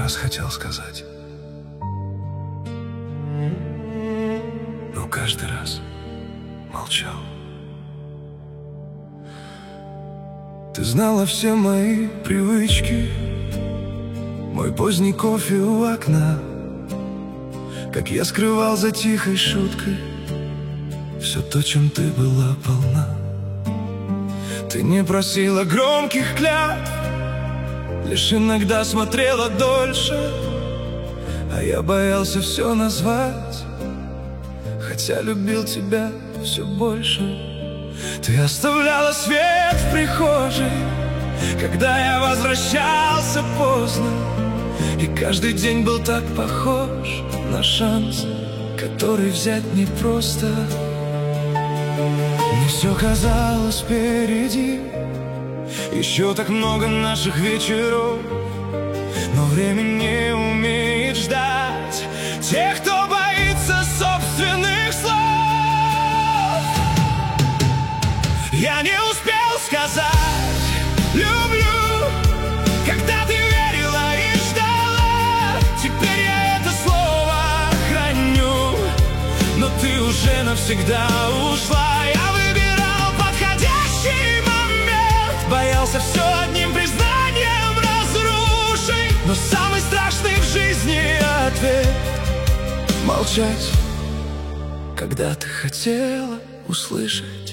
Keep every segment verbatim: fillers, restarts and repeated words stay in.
раз хотел сказать, но каждый раз молчал. Ты знала все мои привычки, мой поздний кофе у окна, как я скрывал за тихой шуткой все то, чем ты была полна. Ты не просила громких клятв, лишь иногда смотрела дольше, а я боялся все назвать, хотя любил тебя все больше. Ты оставляла свет в прихожей, когда я возвращался поздно, и каждый день был так похож на шанс, который взять непросто. Мне все казалось впереди, еще так много наших вечеров, но время не умеет ждать тех, кто боится собственных слов. Я не успел сказать «люблю», когда ты верила и ждала. Теперь я это слово храню, но ты уже навсегда ушла. Я выбирал подходящий момент, боялся все одним признанием разрушить, но самый страшный в жизни ответ — молчать, когда ты хотела услышать.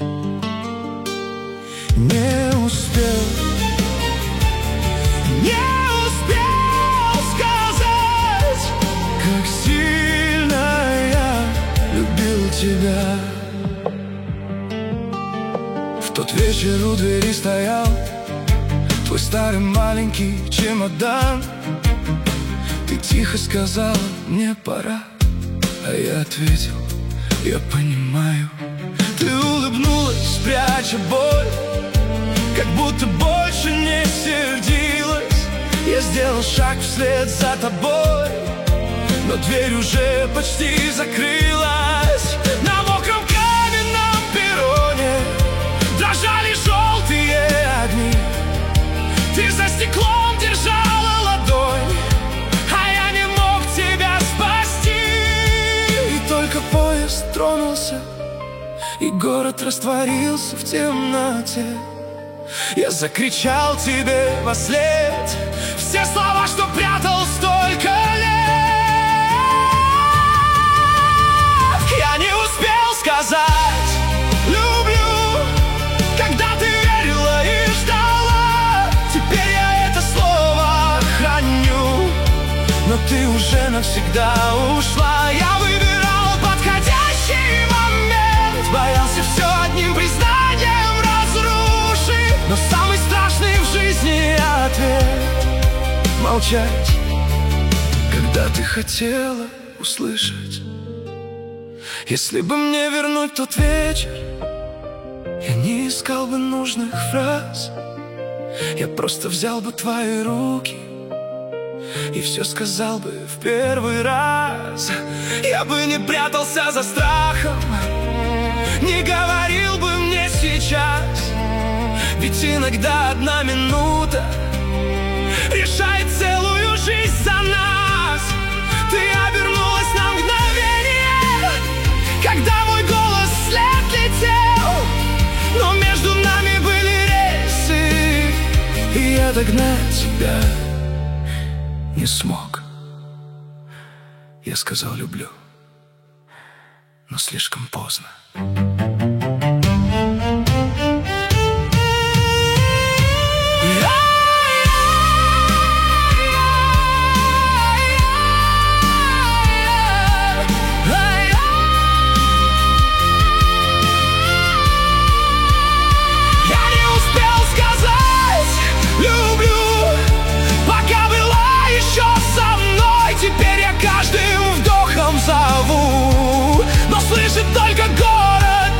Не успел, не успел сказать, как сильно я любил тебя. В тот вечер у двери стоял твой старый маленький чемодан. Ты тихо сказала: мне пора, а я ответил: я понимаю. Ты улыбнулась, пряча боль, как будто больше не сердилась. Я сделал шаг вслед за тобой, но дверь уже почти закрылась. На мокром каменном перроне дрожали желтые огни. Ты за стеклом держала ладонь, а я не мог тебя спасти. И только поезд тронулся, и город растворился в темноте. Я закричал тебе вослед все слова, что прятал столько лет. Я не успел сказать «люблю», когда ты верила и ждала. Теперь я это слово храню, но ты уже навсегда ушла. Я выбирал подходящий момент, боялся все одним признанием разрушить, но самый страшный в жизни ответ — молчать, когда ты хотела услышать. Если бы мне вернуть тот вечер, я не искал бы нужных фраз. Я просто взял бы твои руки и все сказал бы в первый раз. Я бы не прятался за страхом, не говорил бы мне сейчас, ведь иногда одна минута решает целую жизнь за нас. Ты обернулась на мгновение, когда мой голос вслед летел, но между нами были рельсы, и я догнать тебя не смог. Я сказал «люблю», но слишком поздно. Теперь я каждым вдохом зову, но слышит только город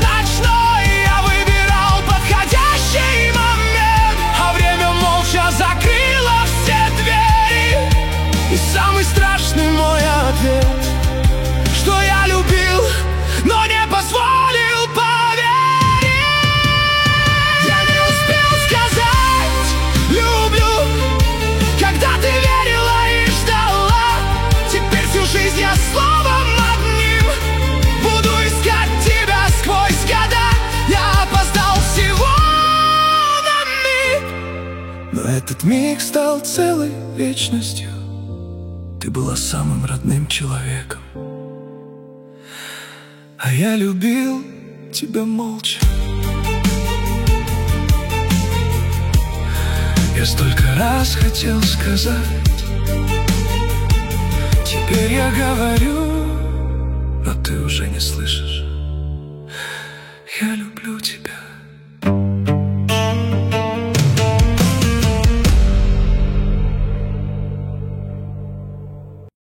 Этот миг стал целой вечностью. Ты была самым родным человеком, а я любил тебя молча. Я столько раз хотел сказать, теперь я говорю.